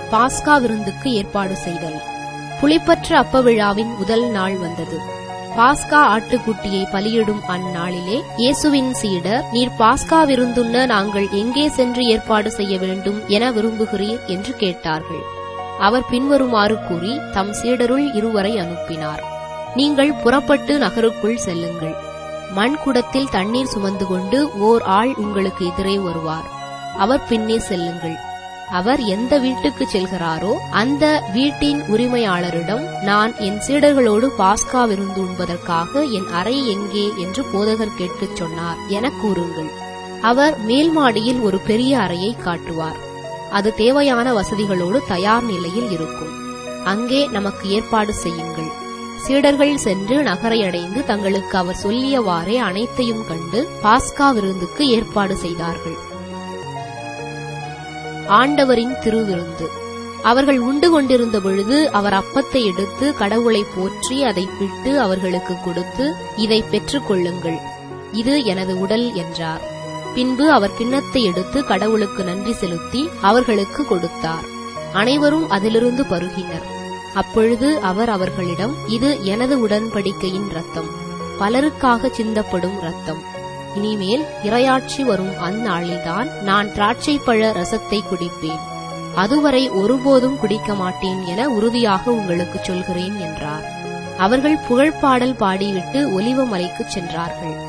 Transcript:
பாஸ்கா விருந்துக்கு ஏற்பாடு செய்தல். புளிப்பற்ற அப்ப விழாவின் முதல் நாள் வந்தது. பாஸ்கா ஆட்டுக்குட்டியை பலியிடும் அந்நாளிலே இயேசுவின் சீடர், நீர் பாஸ்கா விருந்துண்ண நாங்கள் எங்கே சென்று ஏற்பாடு செய்ய வேண்டும் என விரும்புகிறீர் என்று கேட்டார்கள். அவர் பின்வருமாறு கூறி தம் சீடருள் 2 அனுப்பினார். நீங்கள் புறப்பட்டு நகருக்குள் செல்லுங்கள். மண்குடத்தில் தண்ணீர் சுமந்து கொண்டு ஓர் ஆள் உங்களுக்கு எதிரே வருவார். அவர் பின்னே செல்லுங்கள். அவர் எந்த வீட்டுக்கு செல்கிறாரோ அந்த வீட்டின் உரிமையாளரிடம், நான் என் சீடர்களோடு பாஸ்கா விருந்து உண்பதற்காக என் அறை எங்கே என்று போதகர் கேட்கச் சொன்னார் என கூறுங்கள். அவர் மேல் மாடியில் ஒரு பெரிய அறையை காட்டுவார். அது தேவையான வசதிகளோடு தயார் நிலையில் இருக்கும். அங்கே நமக்கு ஏற்பாடு செய்யுங்கள். சீடர்கள் சென்று நகரை அடைந்து தங்களுக்கு அவர் சொல்லியவாறே அனைத்தையும் கண்டு பாஸ்கா விருந்துக்கு ஏற்பாடு செய்தார்கள். ஆண்டவரின் திருவிருந்து. அவர்கள் உண்டு கொண்டிருந்த பொழுது அவர் அப்பத்தை எடுத்து கடவுளை போற்றி அதை பிட்டு அவர்களுக்கு கொடுத்து, இதை பெற்றுக் கொள்ளுங்கள், இது எனது உடல் என்றார். பின்பு அவர் கிண்ணத்தை எடுத்து கடவுளுக்கு நன்றி செலுத்தி அவர்களுக்கு கொடுத்தார். அனைவரும் அதிலிருந்து பருகினர். அப்பொழுது அவர் அவர்களிடம், இது எனது உடன்படிக்கையின் இரத்தம், பலருக்காக சிந்தப்படும் இரத்தம். இனிமேல் இறையாட்சி வரும் அந்நாளில்தான் நான் திராட்சைப்பழ ரசத்தை குடிப்பேன். அதுவரை ஒருபோதும் குடிக்க மாட்டேன் என உறுதியாக உங்களுக்கு சொல்கிறேன் என்றார். அவர்கள் புகழ்பாடல் பாடிவிட்டு ஒலிவ மலைக்குச் சென்றார்கள்.